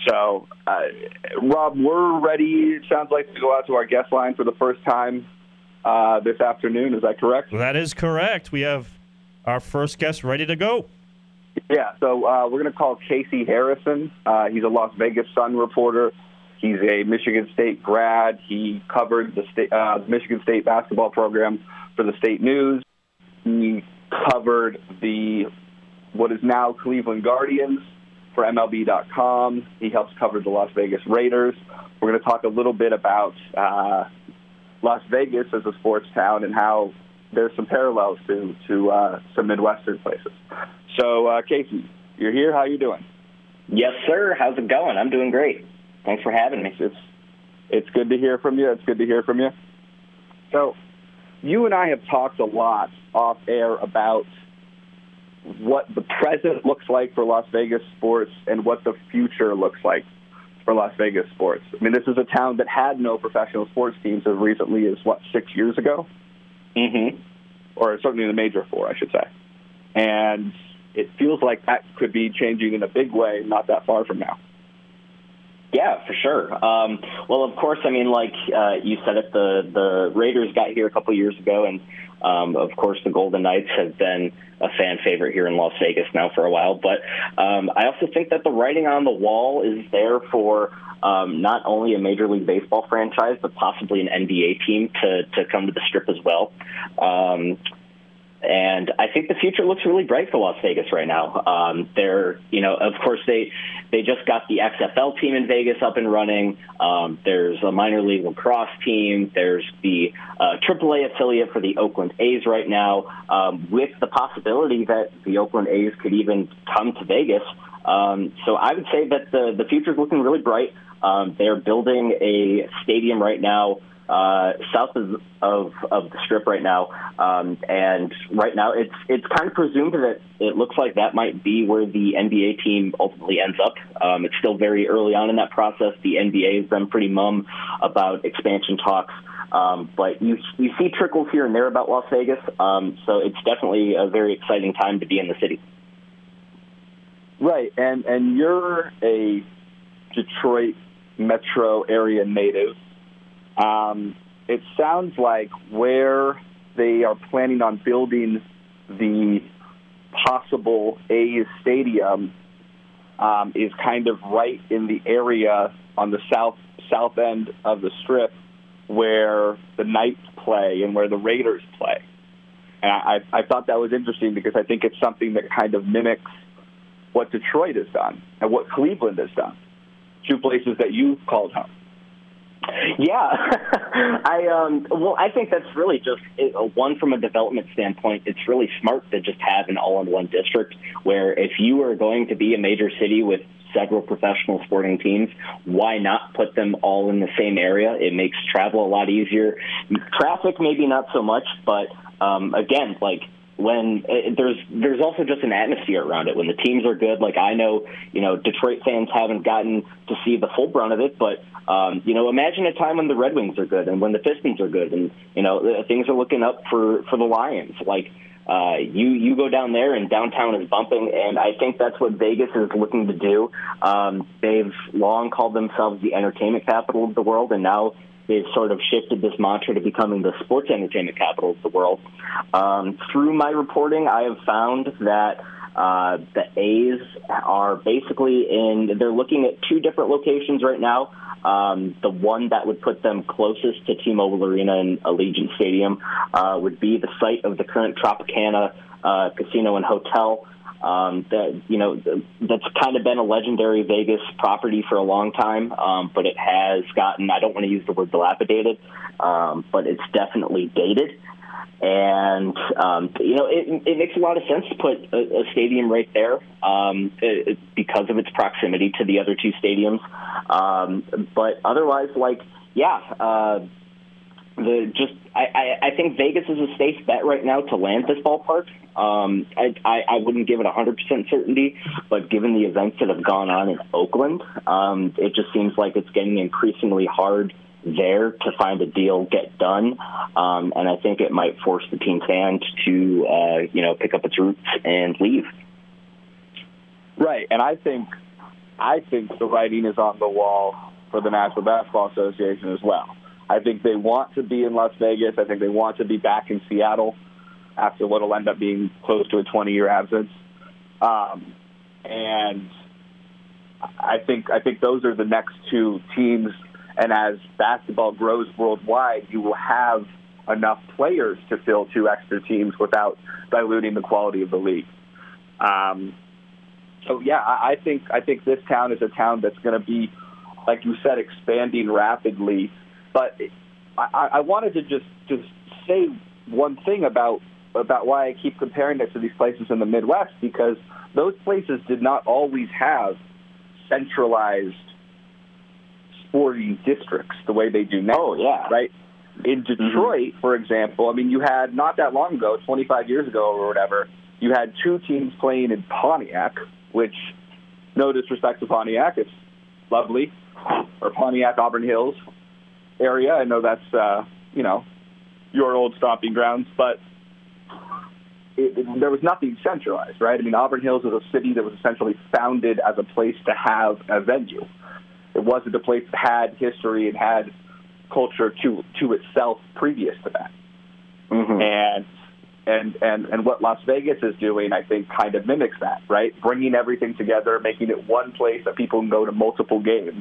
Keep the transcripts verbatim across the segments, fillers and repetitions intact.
So, uh, Rob, we're ready, it sounds like, to go out to our guest line for the first time uh, this afternoon. Is that correct? That is correct. We have our first guest ready to go. Yeah, so uh, we're going to call Casey Harrison. Uh, he's a Las Vegas Sun reporter. He's a Michigan State grad. He covered the state, uh, Michigan State basketball program for the State News. He covered the what is now Cleveland Guardians for M L B dot com. He helps cover the Las Vegas Raiders. We're going to talk a little bit about uh, Las Vegas as a sports town and how there's some parallels to, to uh, some Midwestern places. So, uh, Casey, you're here. How you doing? Yes, sir. How's it going? I'm doing great. Thanks for having me. It's, it's good to hear from you. It's good to hear from you. So, you and I have talked a lot off air about what the present looks like for Las Vegas sports and what the future looks like for Las Vegas sports. I mean, this is a town that had no professional sports teams as recently as, what, six years ago? Mm-hmm. Or certainly the Major Four, I should say. And it feels like that could be changing in a big way not that far from now. Yeah, for sure. Um, well, of course, I mean, like uh, you said it, the, the Raiders got here a couple years ago, and um, of course the Golden Knights have been a fan favorite here in Las Vegas now for a while. But um, I also think that the writing on the wall is there for um, not only a Major League Baseball franchise, but possibly an N B A team to, to come to the Strip as well. Um, And I think the future looks really bright for Las Vegas right now. Um, they're, you know, of course, they they just got the X F L team in Vegas up and running. Um, there's a minor league lacrosse team. There's the uh, triple A affiliate for the Oakland A's right now, um, with the possibility that the Oakland A's could even come to Vegas. Um, so I would say that the, the future is looking really bright. Um, they're building a stadium right now Uh, south of, of of the Strip right now, um, and right now it's it's kind of presumed that it looks like that might be where the N B A team ultimately ends up. Um, it's still very early on in that process. The N B A has been pretty mum about expansion talks, um, but you you see trickles here and there about Las Vegas, um, so it's definitely a very exciting time to be in the city. Right, and and you're a Detroit metro area native. Um, it sounds like where they are planning on building the possible A's stadium um, is kind of right in the area on the south south end of the Strip where the Knights play and where the Raiders play. And I, I thought that was interesting because I think it's something that kind of mimics what Detroit has done and what Cleveland has done, two places that you called home. Yeah, I um, well, I think that's really just one from a development standpoint. It's really smart to just have an all-in-one district where if you are going to be a major city with several professional sporting teams, why not put them all in the same area? It makes travel a lot easier. Traffic, maybe not so much, but um, again, like. When uh, there's there's also just an atmosphere around it. When the teams are good, like I know, you know, Detroit fans haven't gotten to see the full brunt of it, but um, you know, imagine a time when the Red Wings are good and when the Pistons are good, and you know, things are looking up for, for the Lions. Like uh, you you go down there and downtown is bumping, and I think that's what Vegas is looking to do. Um, they've long called themselves the entertainment capital of the world, and now they've sort of shifted this mantra to becoming the sports entertainment capital of the world. Um, through my reporting, I have found that uh, the A's are basically in, they're looking at two different locations right now. Um, the one that would put them closest to T-Mobile Arena and Allegiant Stadium uh, would be the site of the current Tropicana uh, Casino and Hotel. Um, that, you know, that's kind of been a legendary Vegas property for a long time, um, but it has gotten, I don't want to use the word dilapidated, um, but it's definitely dated. And, um, you know, it, it makes a lot of sense to put a, a stadium right there um, it, because of its proximity to the other two stadiums. Um, but otherwise, like, yeah, uh, The just I, I, I think Vegas is a safe bet right now to land this ballpark. Um, I, I, I wouldn't give it one hundred percent certainty, but given the events that have gone on in Oakland, um, it just seems like it's getting increasingly hard there to find a deal get done. Um, and I think it might force the team's hand to, uh, you know, pick up its roots and leave. Right, and I think I think the writing is on the wall for the National Basketball Association as well. I think they want to be in Las Vegas. I think they want to be back in Seattle after what will end up being close to a twenty-year absence. Um, and I think I think those are the next two teams. And as basketball grows worldwide, you will have enough players to fill two extra teams without diluting the quality of the league. Um, so yeah, I, I think I think this town is a town that's going to be, like you said, expanding rapidly. But I, I wanted to just just say one thing about about why I keep comparing it to these places in the Midwest, because those places did not always have centralized sporting districts the way they do now. Oh, yeah. Right? In Detroit, mm-hmm. for example, I mean, you had not that long ago, twenty-five years ago or whatever, you had two teams playing in Pontiac, which, no disrespect to Pontiac, it's lovely, or Pontiac, Auburn Hills area. I know that's, uh, you know, your old stomping grounds, but it, it, there was nothing centralized, right? I mean, Auburn Hills was a city that was essentially founded as a place to have a venue. It wasn't a place that had history and had culture to to itself previous to that. Mm-hmm. And and and and what Las Vegas is doing, I think, kind of mimics that, right? Bringing everything together, making it one place that people can go to multiple games.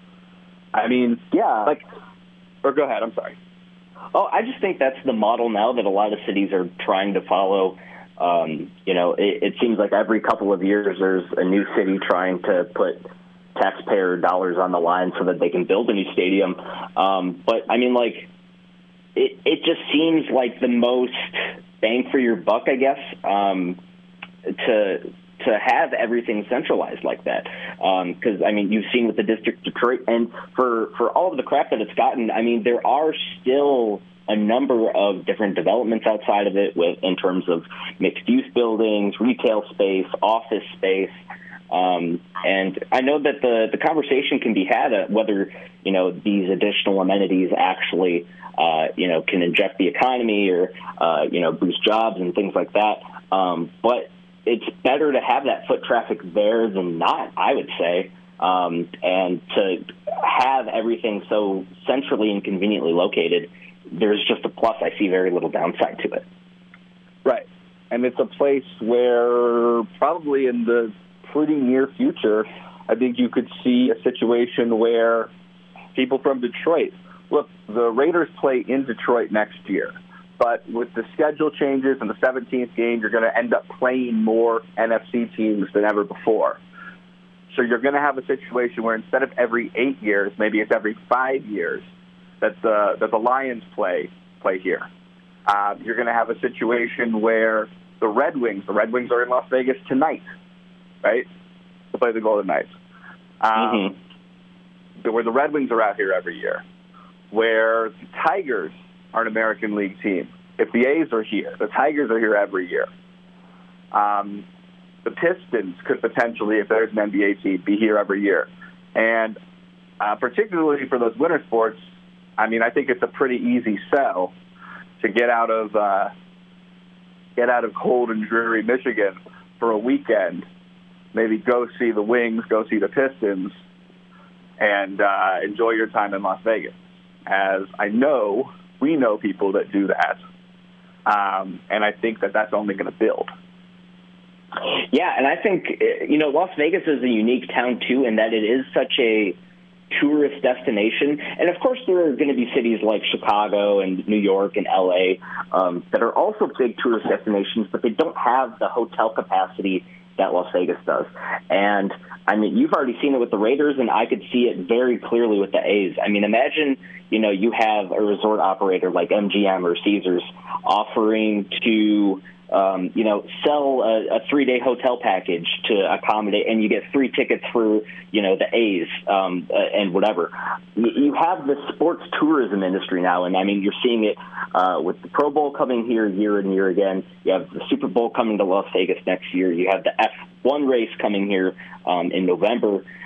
I mean, yeah, like. Or go ahead, I'm sorry. Oh, I just think that's the model now that a lot of cities are trying to follow. Um, you know, it, it seems like every couple of years there's a new city trying to put taxpayer dollars on the line so that they can build a new stadium. Um, but, I mean, like, it, it just seems like the most bang for your buck, I guess, um, to to have everything centralized like that. Because, um, I mean, you've seen with the District Detroit, and for, for all of the crap that it's gotten, I mean, there are still a number of different developments outside of it with in terms of mixed-use buildings, retail space, office space. Um, and I know that the, the conversation can be had uh, whether, you know, these additional amenities actually, uh, you know, can inject the economy or, uh, you know, boost jobs and things like that. Um, but it's better to have that foot traffic there than not, I would say. Um, and to have everything so centrally and conveniently located, there's just a plus. I see very little downside to it. Right. And it's a place where probably in the pretty near future, I think you could see a situation where people from Detroit, look, the Raiders play in Detroit next year. But with the schedule changes and the seventeenth game, you're going to end up playing more N F C teams than ever before. So you're going to have a situation where instead of every eight years, maybe it's every five years that the that the Lions play play here. Uh, you're going to have a situation where the Red Wings, the Red Wings are in Las Vegas tonight, right, to play the Golden Knights. Um, mm-hmm. Where the Red Wings are out here every year. Where the Tigers are an American League team. If the A's are here, the Tigers are here every year. Um, the Pistons could potentially, if there's an N B A team, be here every year. And uh, particularly for those winter sports, I mean, I think it's a pretty easy sell to get out of uh, get out of cold and dreary Michigan for a weekend. Maybe go see the Wings, go see the Pistons, and uh, enjoy your time in Las Vegas. As I know, we know people that do that, um, and I think that that's only going to build. Yeah, and I think, you know, Las Vegas is a unique town, too, in that it is such a tourist destination. And, of course, there are going to be cities like Chicago and New York and L A um, that are also big tourist destinations, but they don't have the hotel capacity that Las Vegas does. And, I mean, you've already seen it with the Raiders, and I could see it very clearly with the A's. I mean, imagine, you know, you have a resort operator like M G M or Caesars offering to, um, you know, sell a, a three-day hotel package to accommodate, and you get free tickets for, you know, the A's um, uh, and whatever. You have the sports tourism industry now, and, I mean, you're seeing it uh, with the Pro Bowl coming here year and year again. You have the Super Bowl coming to Las Vegas next year. You have the F one race coming here um, in November.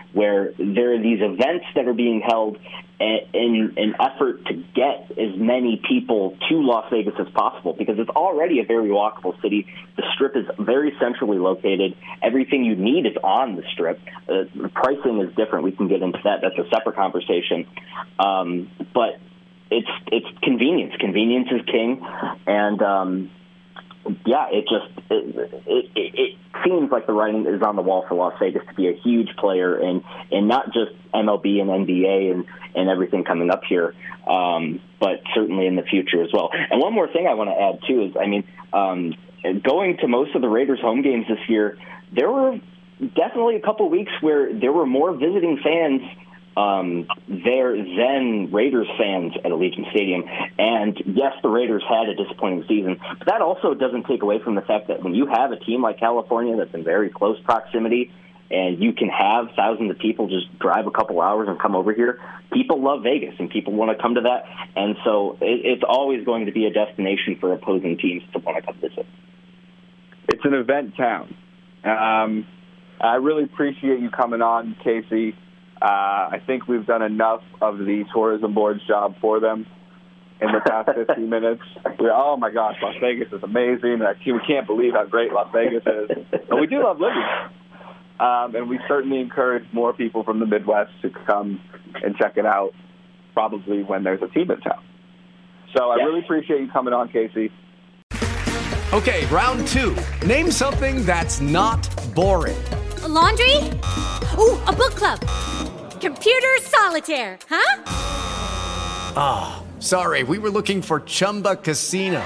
where there are these events that are being held in an effort to get as many people to Las Vegas as possible, because it's already a very walkable city. The Strip is very centrally located. Everything you need is on the Strip. Uh, the pricing is different. We can get into that. That's a separate conversation. Um, but it's it's convenience. Convenience is king. And, um, yeah, it just it, it, it seems like the writing is on the wall for Las Vegas to be a huge player in, in not just M L B and N B A and, and everything coming up here, um, but certainly in the future as well. And one more thing I want to add, too, is, I mean, um, going to most of the Raiders home games this year, there were definitely a couple weeks where there were more visiting fans Um, there than Raiders fans at Allegiant Stadium. And yes, the Raiders had a disappointing season, but that also doesn't take away from the fact that when you have a team like California that's in very close proximity and you can have thousands of people just drive a couple hours and come over here, people love Vegas and people want to come to that. And so it, it's always going to be a destination for opposing teams to want to come visit. It's an event town. Um, I really appreciate you coming on, Casey. Uh, I think we've done enough of the tourism board's job for them in the past fifteen minutes. We're, oh, my gosh, Las Vegas is amazing. I can't, we can't believe how great Las Vegas is. But we do love living there. Um, and we certainly encourage more people from the Midwest to come and check it out, probably when there's a team in town. So I yes. really appreciate you coming on, Casey. Okay, round two. Name something that's not boring. A laundry? Ooh, a book club. Computer solitaire, huh? Ah, oh, sorry, we were looking for Chumba Casino.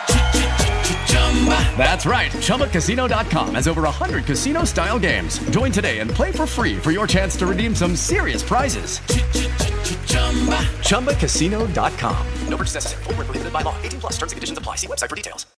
That's right, Chumba Casino dot com has over one hundred casino-style games. Join today and play for free for your chance to redeem some serious prizes. Chumba Casino dot com. No purchase necessary. Void where prohibited by law. eighteen plus terms and conditions apply. See website for details.